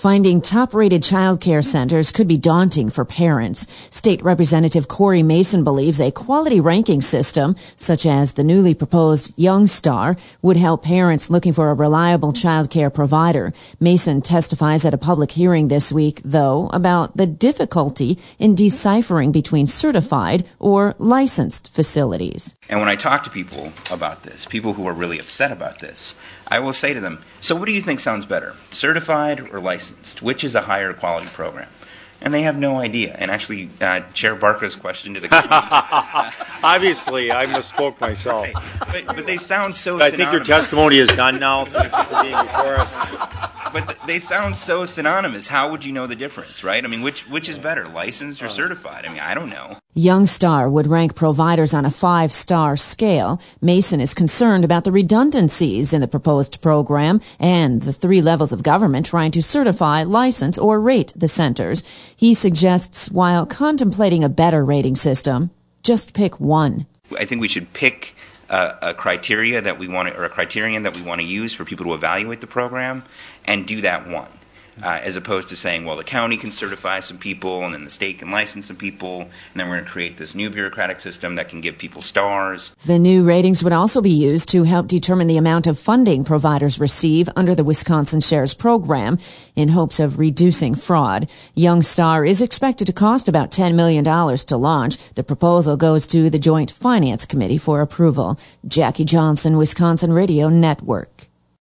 Finding top-rated childcare centers could be daunting for parents. State Representative Corey Mason believes a quality ranking system, such as the newly proposed Young Star, would help parents looking for a reliable childcare provider. Mason testifies at a public hearing this week, though, about the difficulty in deciphering between certified or licensed facilities. And when I talk to people about this, people who are really upset about this, I will say to them, so what do you think sounds better, certified or licensed? Which is a higher quality program? And they have no idea. And actually, Chair Barker's question to the committee... Obviously, I misspoke myself. Right. But they sound so I synonymous. think your testimony is done now. Being before us. But they sound so synonymous. How would you know the difference, right? I mean, which is better, licensed or certified? I mean, I don't know. Young Star would rank providers on a 5-star scale. Mason is concerned about the redundancies in the proposed program and the 3 levels of government trying to certify, license, or rate the centers. He suggests, while contemplating a better rating system, just pick one. I think we should pick a criteria that we want to, or a criterion that we want to use for people to evaluate the program, and do that one. As opposed to saying, well, the county can certify some people, and then the state can license some people, and then we're going to create this new bureaucratic system that can give people stars. The new ratings would also be used to help determine the amount of funding providers receive under the Wisconsin Shares program in hopes of reducing fraud. Young Star is expected to cost about $10 million to launch. The proposal goes to the Joint Finance Committee for approval. Jackie Johnson, Wisconsin Radio Network.